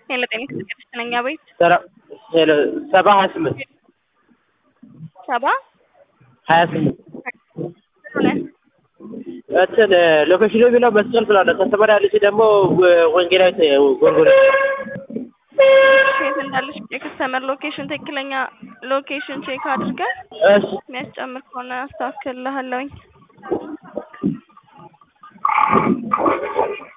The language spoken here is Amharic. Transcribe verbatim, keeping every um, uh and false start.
ሄሎ ጤና ይስጥልኝ አቤት ሰራ ሄሎ ሰባ ሀያ ስምንት ሰባ ሀያ ስምንት ሆነ እንትን ሎኬሽኑ የሚለው መስቀል ብላ ነው። ከስተመር ያለች ደግሞ ወንጌላዊት ጎርጎር ሼት እንዳለሽ የከስተመር ሎኬሽን ትክክለኛ ሎኬሽን ቼክ አድርገን እሺ የሚያስጨምር ከሆነ አስተካክልልሃለሁኝ።